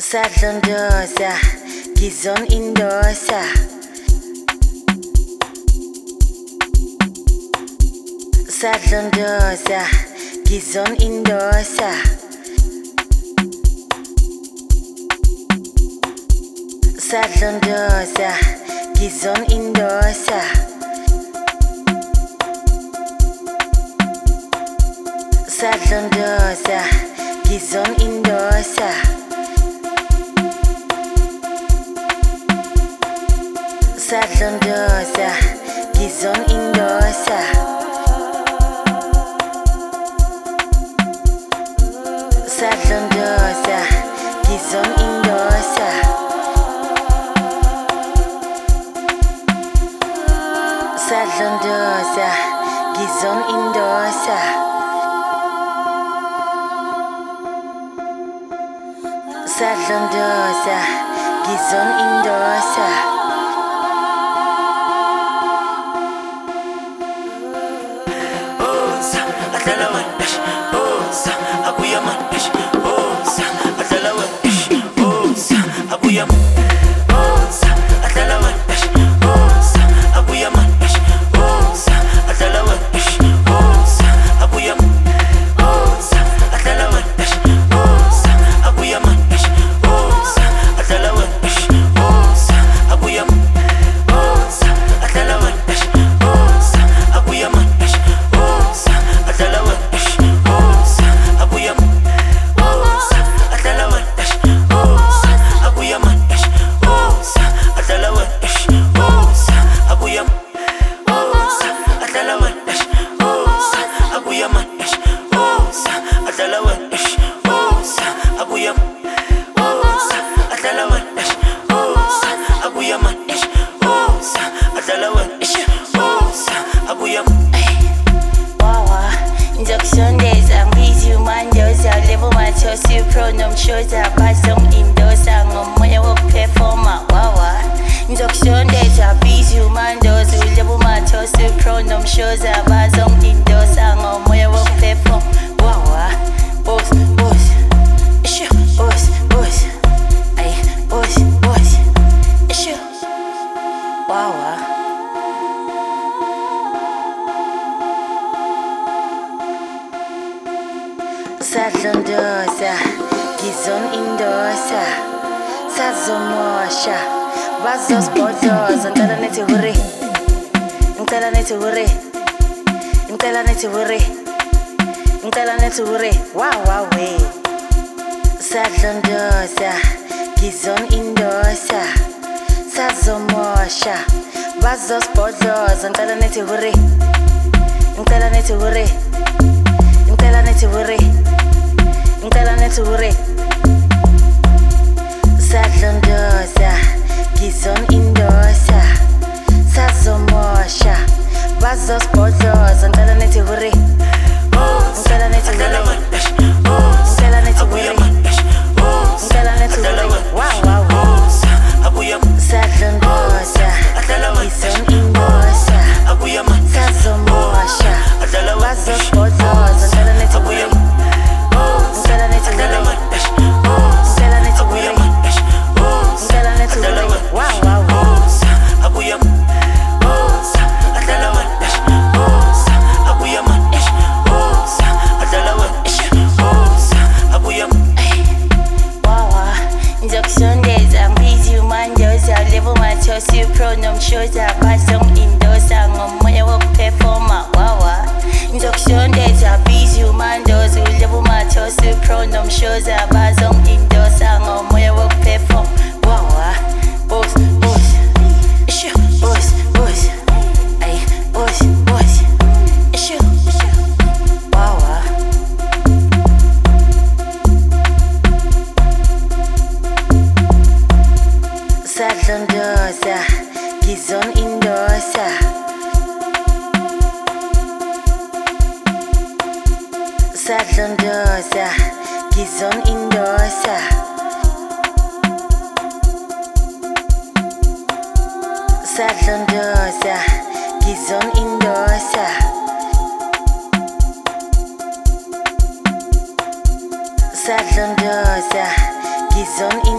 Sadlondoza, Gizon Indosa. Sadlondoza, Gizon Indosa. Sadlondoza, Gizon Indosa. Sadlondoza, Gizon Indosa. Sadlondoza, Gizon Indosa. Sadlondoza, Gizon Indosa. Sadlondoza, Gizon Indosa. Sadlondoza, Gizon Indosa. Sadlondoza, Gizon Indosa. Sazomosha, Vazos Bodos, and Talaneti Hurry. Intalaneti Hurry. Intalaneti Hurry. Intalaneti Hurry. Wow, way. Sadlondoza, Gizon Indosa. Sazomosha, Vazos Bodos, and Talaneti Hurry. Intalaneti Hurry. Intalaneti Hurry. Intalaneti Hurry. Sadlondoza, Gizon Indosa. Sazomosha, Vazos Bodos, and Talaneti Hurry. Intalaneti Hurry. Intalaneti Hurry. Intalaneti Hurry. Wow. Sadlondoza, Gizon Indosa. Sazomosha, Vazos Bodos, and Talaneti Hurry. Sadlondoza, Gizon Indosa. Sadlondoza, Gizon Indosa. Sadlondoza, Gizon Indosa. Sadlondoza, Gizon Indosa.